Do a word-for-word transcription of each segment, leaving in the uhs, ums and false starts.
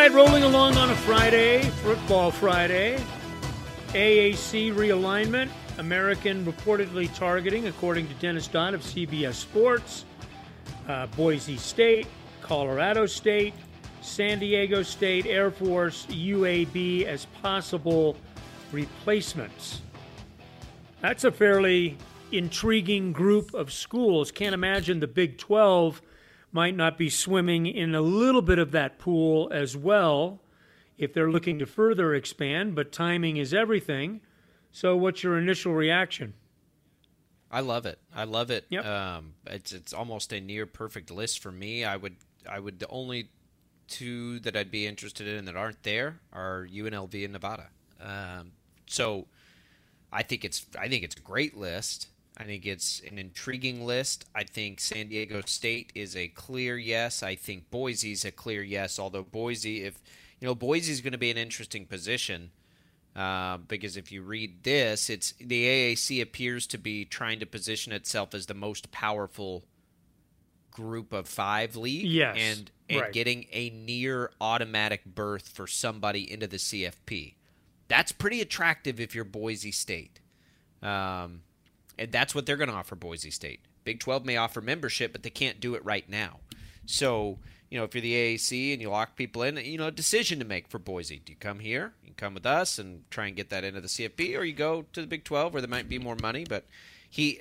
right, rolling along on a Friday, Football Friday. A A C realignment, American reportedly targeting, according to Dennis Dodd of C B S Sports, uh, Boise State, Colorado State, San Diego State, Air Force, U A B as possible replacements. That's a fairly intriguing group of schools. Can't imagine the Big twelve might not be swimming in a little bit of that pool as well if they're looking to further expand, but timing is everything. So what's your initial reaction? I love it. I love it. Yep. Um, it's it's almost a near perfect list for me. I would I would the only two that I'd be interested in that aren't there are U N L V and Nevada. Um, so I think it's I think it's a great list. I think it's an intriguing list. I think San Diego State is a clear yes. I think Boise's a clear yes. Although Boise, if you know, Boise's going to be an interesting position uh, because if you read this, it's the A A C appears to be trying to position itself as the most powerful group of five league, yes, and and right. getting a near automatic berth for somebody into the C F P. That's pretty attractive if you're Boise State. Um, and that's what they're going to offer Boise State. Big twelve may offer membership, but they can't do it right now. So, you know, if you're the A A C and you lock people in, you know, a decision to make for Boise. Do you come here? You come with us and try and get that into the C F P, or you go to the Big twelve where there might be more money. But he,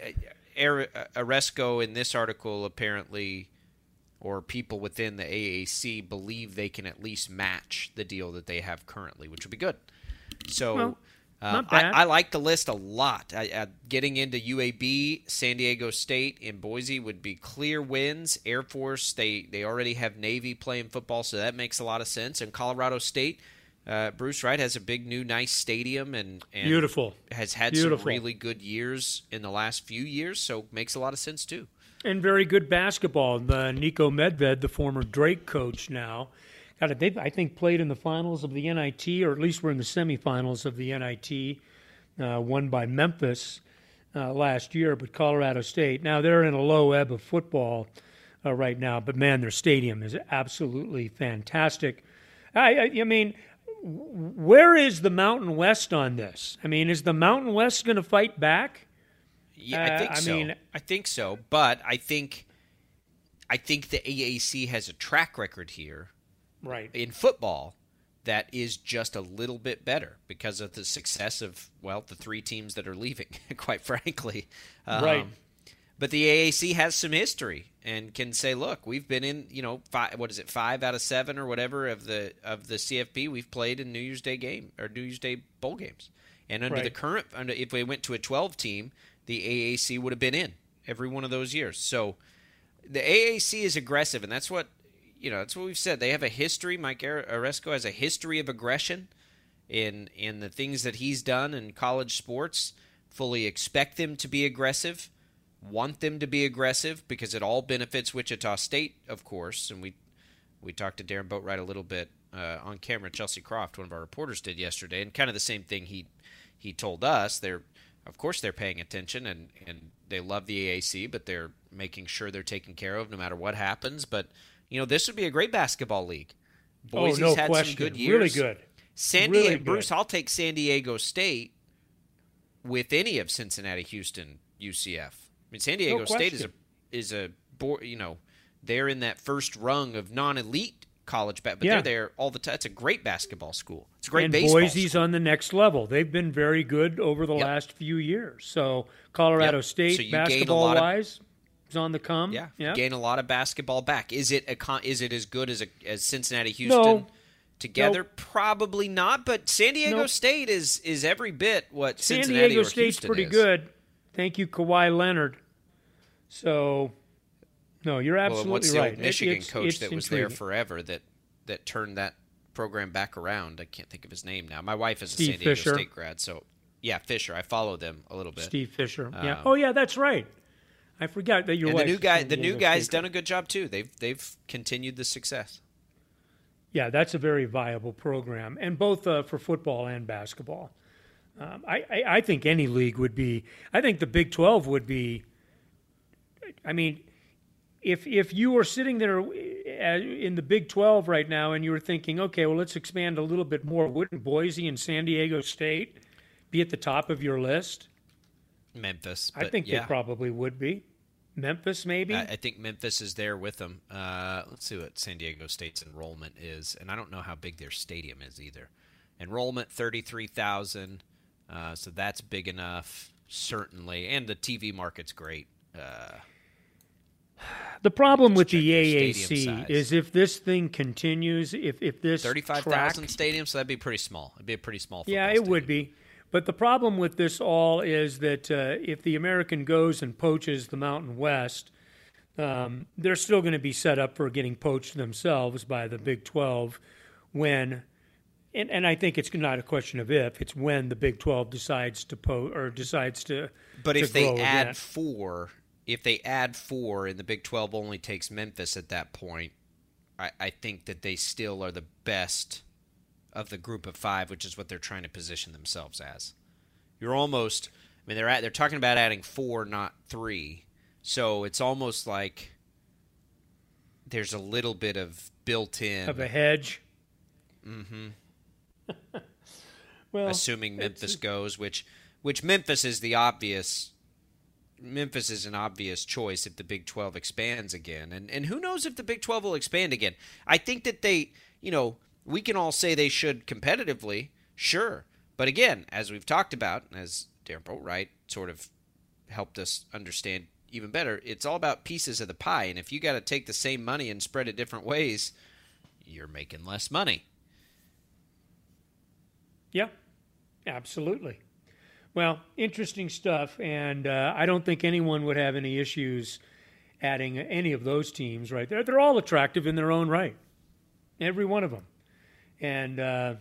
Aresco in this article apparently, or people within the A A C believe they can at least match the deal that they have currently, which would be good. So Well, um, not bad. I, I like the list a lot. I, I, getting into U A B, San Diego State, and Boise would be clear wins. Air Force, they, they already have Navy playing football, so that makes a lot of sense. And Colorado State, uh, Bruce Wright has a big new nice stadium and, and Beautiful. has had Beautiful. some really good years in the last few years, so makes a lot of sense too. And very good basketball. The Nico Medved, the former Drake coach now, God, they've, I think, played in the finals of the N I T, or at least were in the semifinals of the N I T, uh, won by Memphis uh, last year, but Colorado State. Now, they're in a low ebb of football uh, right now, but, man, their stadium is absolutely fantastic. I, I, I mean, where is the Mountain West on this? I mean, is the Mountain West going to fight back? Yeah, I think uh, I so. mean, I think so, but I think I think the A A C has a track record here, right, in football that is just a little bit better because of the success of, well, the three teams that are leaving, quite frankly. Um, right. But the A A C has some history and can say, look, we've been in, you know, five, what is it, five out of seven or whatever of the of the C F P we've played in New Year's Day game or New Year's Day bowl games. And under right. the current, under, if we went to a twelve team, the A A C would have been in every one of those years. So the A A C is aggressive, and that's what, you know, that's what we've said. They have a history. Mike Aresco has a history of aggression in in the things that he's done in college sports. Fully expect them to be aggressive, want them to be aggressive, because it all benefits Wichita State, of course. And we we talked to Darren Boatwright a little bit uh, on camera. Chelsea Croft, one of our reporters, did yesterday, and kind of the same thing he he told us. They're Of course they're paying attention, and, and they love the A A C, but they're making sure they're taken care of no matter what happens. But, you know, this would be a great basketball league. Boise's oh, no had question. some good years. Really good. San really Diego, good. Bruce, I'll take San Diego State with any of Cincinnati, Houston, U C F. I mean, San Diego No State is a, question. is a, you know, they're in that first rung of non-elite college, but Yeah. they're there all the time. It's a great basketball school. It's a great and baseball Boise's school. on the next level. They've been very good over the Yep. last few years. So Colorado Yep. State, So you gain a lot of- basketball-wise, is on the come. Yeah, yeah. gain a lot of basketball back. Is it a con- is it as good as a, as Cincinnati, Houston No. together? Nope. Probably not. But San Diego Nope. State is is every bit what San Cincinnati Diego or State's Houston pretty is. good. Thank you, Kawhi Leonard. So, no, you're Well, absolutely what's the right. old It- Michigan it's- coach it's that was there intriguing. forever that that turned that program back around? I can't think of his name now. My wife is a Steve San Diego Fisher. State grad, so yeah, Fisher. I follow them a little bit. Steve Fisher. yeah. Um, Oh, yeah, that's right. I forgot that your and the wife. new guy, San the new Diego guy's State. done a good job too. They've they've continued the success. Yeah, that's a very viable program, and both uh, for football and basketball. Um, I, I, I think any league would be. I think the Big twelve would be. I mean, if if you were sitting there in the Big twelve right now and you were thinking, okay, well, let's expand a little bit more, wouldn't Boise and San Diego State be at the top of your list? Memphis. I think yeah. they probably would be. Memphis, maybe? I, I think Memphis is there with them. Uh, let's see what San Diego State's enrollment is. And I don't know how big their stadium is either. Enrollment, thirty-three thousand. Uh, so that's big enough, certainly. And the T V market's great. Uh, the problem with check the their A A stadium C size. is if this thing continues, if, if this thirty-five thousand stadium, so that'd be pretty small. It'd be a pretty small football Yeah, it stadium. would be. But the problem with this all is that uh, if the American goes and poaches the Mountain West, um, they're still going to be set up for getting poached themselves by the Big twelve when, and, and I think it's not a question of if, it's when the Big twelve decides to po- or decides to. But to if they grow add again. four, if they add four, and the Big twelve only takes Memphis at that point, I, I think that they still are the best of the group of five, which is what they're trying to position themselves as. You're almost, I mean, they're at, they're talking about adding four, not three. So it's almost like there's a little bit of built-in Of a hedge. Mm-hmm. Well, assuming Memphis goes, which which Memphis is the obvious. Memphis is an obvious choice if the Big twelve expands again, and and who knows if the Big twelve will expand again. I think that they, you know, we can all say they should competitively, sure, but again, as we've talked about, as Darren Boatwright sort of helped us understand even better, it's all about pieces of the pie, and if you got to take the same money and spread it different ways, you're making less money. Yeah, absolutely. Well, interesting stuff, and uh, I don't think anyone would have any issues adding any of those teams right there. They're all attractive in their own right, every one of them. And uh,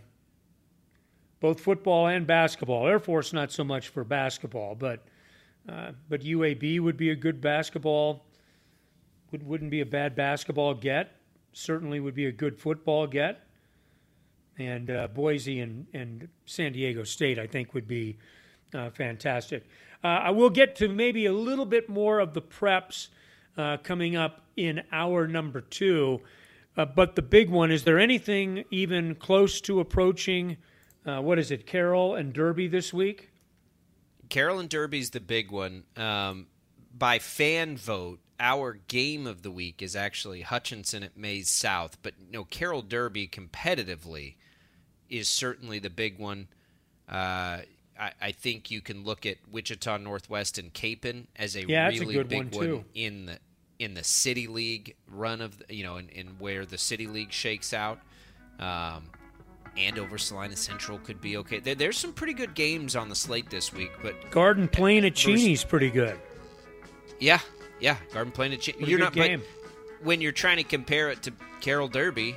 both football and basketball. Air Force, not so much for basketball, but uh, but U A B would be a good basketball, would, wouldn't be a bad basketball get, certainly would be a good football get. And uh, Boise and, and San Diego State, I think, would be uh, fantastic. Uh, I will get to maybe a little bit more of the preps uh, coming up in hour number two. Uh, but the big one, is there anything even close to approaching, uh, what is it, Carroll and Derby this week? Carroll and Derby's the big one. Um, by fan vote, our game of the week is actually Hutchinson at Mays South. But you know, Carroll Derby competitively is certainly the big one. Uh, I, I think you can look at Wichita Northwest and Capon as a yeah, really a good big one, too. one in the in the City League run of the, you know, in, in where the City League shakes out. Um, Andover Salina Central could be okay. There, there's some pretty good games on the slate this week, but Garden Plain at Cheney's pretty good. Yeah, yeah, Garden Plain at Cheney. You're good not, game. But when you're trying to compare it to Carroll Derby,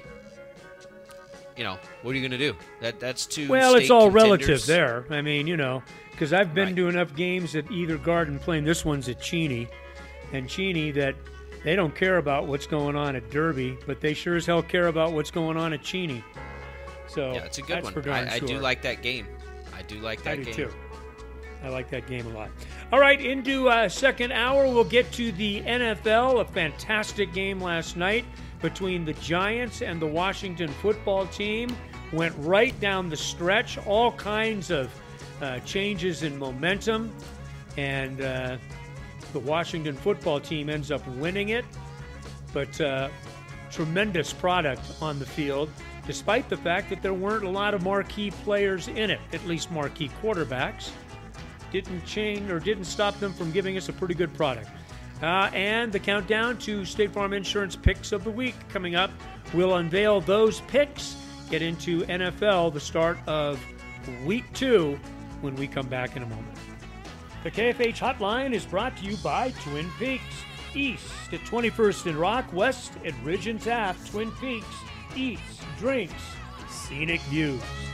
you know, what are you going to do? That that's two. Well, state it's all contenders. relative there. I mean, you know, because I've been Right. to enough games at either Garden Plain. This one's at Cheney, and Cheney that they don't care about what's going on at Derby, but they sure as hell care about what's going on at Cheney. So Yeah, it's a good that's one. for darn I, I sure. do like that game. I do like that I do game. too. I like that game a lot. All right, into uh, second hour, we'll get to the N F L. A fantastic game last night between the Giants and the Washington football team. Went right down the stretch. All kinds of uh, changes in momentum. And uh, the Washington football team ends up winning it. But uh, tremendous product on the field, despite the fact that there weren't a lot of marquee players in it, at least marquee quarterbacks. Didn't change or didn't stop them from giving us a pretty good product. Uh, and the countdown to State Farm Insurance picks of the week coming up. We'll unveil those picks, get into N F L, the start of week two, when we come back in a moment. The K F H Hotline is brought to you by Twin Peaks. East at twenty-first and Rock, west at Ridge and Taft. Twin Peaks, eats, drinks, scenic views.